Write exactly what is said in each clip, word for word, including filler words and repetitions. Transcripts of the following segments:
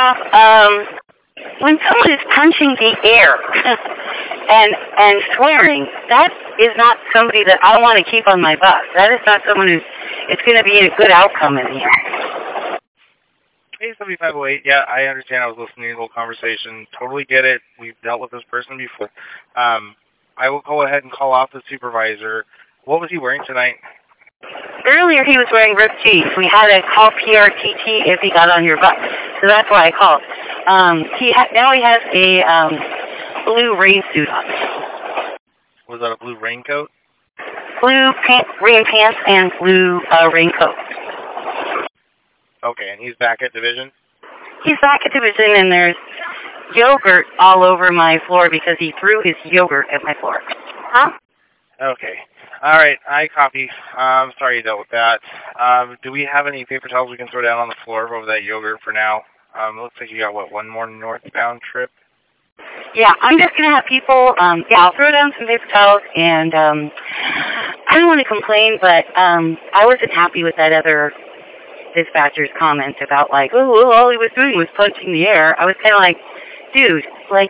off, um, when someone is punching the air and and swearing, that is not somebody that I want to keep on my bus. That is not someone who's it's going to be a good outcome in here. Hey, seventy-five oh eight, yeah, I understand. I was listening to the whole conversation. Totally get it. We've dealt with this person before. Um, I will go ahead and call off the supervisor. What was he wearing tonight? Earlier he was wearing ripped jeans. We had to call P R T T if he got on your bus, so that's why I called. Um, he ha- now he has a um, blue rain suit on. Was that a blue raincoat? Blue pant- rain pants and blue uh, raincoat. Okay, and he's back at division? He's back at division, and there's yogurt all over my floor because he threw his yogurt at my floor. Huh? Okay. All right, I copy. I'm um, sorry you dealt with that. Um, do we have any paper towels we can throw down on the floor over that yogurt for now? Um, it looks like you got, what, one more northbound trip? Yeah, I'm just going to have people, um, yeah, I'll throw down some paper towels, and um, I don't want to complain, but um, I wasn't happy with that other dispatcher's comment about, like, oh, well, all he was doing was punching the air. I was kind of like, dude, like...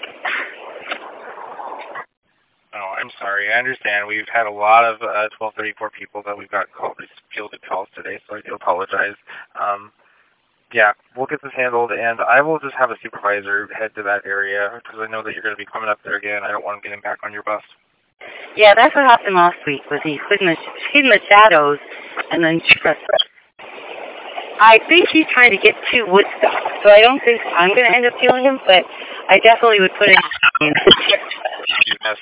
Oh, I'm sorry. I understand. We've had a lot of uh, twelve thirty-four people that we've got called, fielded calls today, so I do apologize. Um, yeah, we'll get this handled, and I will just have a supervisor head to that area, because I know that you're going to be coming up there again. I don't want to get him back on your bus. Yeah, that's what happened last week, was he hid in the, hid in the shadows, and then... I think he's trying to get to Woodstock, so I don't think I'm going to end up killing him, but I definitely would put him in.